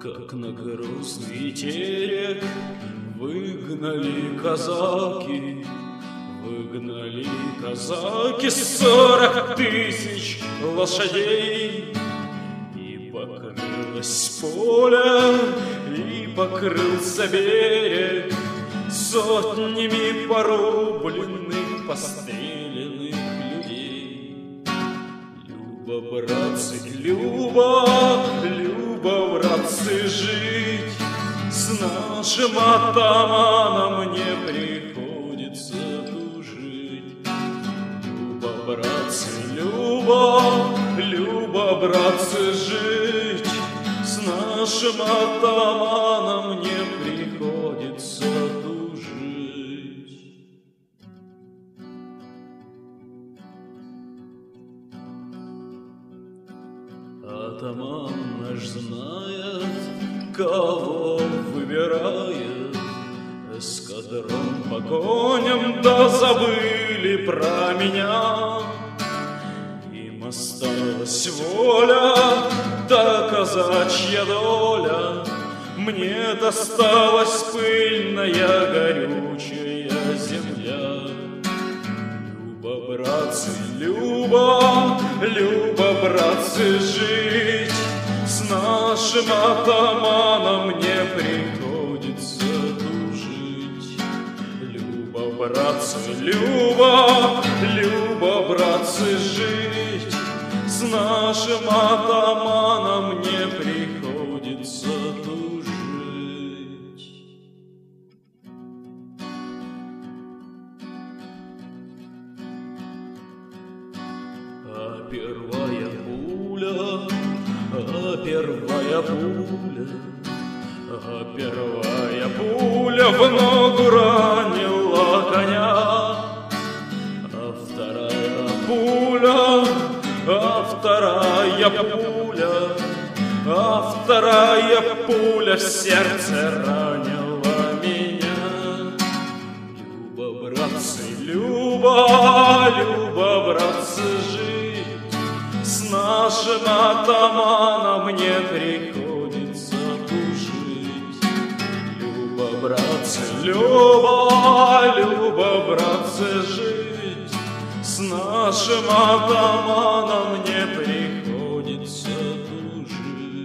Как на грустный терек выгнали казаки, выгнали казаки 40 тысяч лошадей. И покрылось поле, и покрылся берег сотнями порубленных, постреленных людей. Люба, братцы, Люба, Люба, братцы, жить с нашим атаманом не приходится тужить. Люба, братцы, Люба, Люба, братцы, жить с нашим атаманом не приходится тужить. Атаман наш знает, кого выбирает, эскадрон по коням, да забыли про меня. Им осталась воля, да казачья доля, мне досталась пыльная горючая земля. Люба, братцы, Люба, Люба, братцы, жить с нашим атаманом не приходится тужить. Люба, братцы, Люба, Люба, братцы, жить с нашим атаманом не приходится тужить. А первая пуля, а первая пуля, а первая пуля в ногу ранила коня. А вторая пуля, а вторая пуля, а вторая пуля в сердце ранила меня. Люба, братцы, Люба, Люба, братцы, жить с нашим атаманом не приходится тужить. Люба, братцы, Люба, Люба, братцы, жить с нашим атаманом не приходится тужить.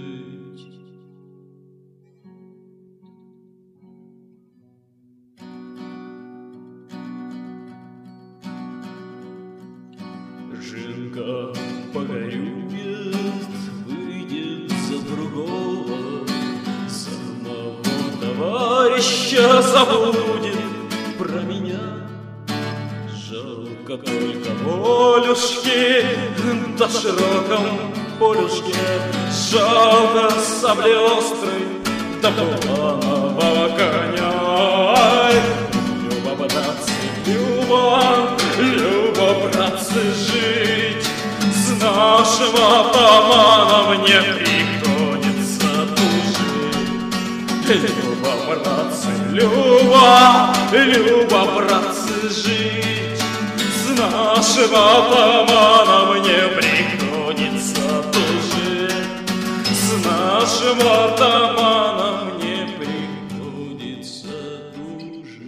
Жинка погорюет, выйдет за другого, самого товарища забудет про меня. Жалко только волюшки на широком полюшке, жалко сабли острой да булавого коня. Ай, Люба, братцы, Люба, Люба, братцы, жить с нашим атаманом не приходится тужить. Люба, братцы, Люба, Люба, братцы, жить с нашим атаманом не приходится тужить. С нашим атаманом не приходится тужить.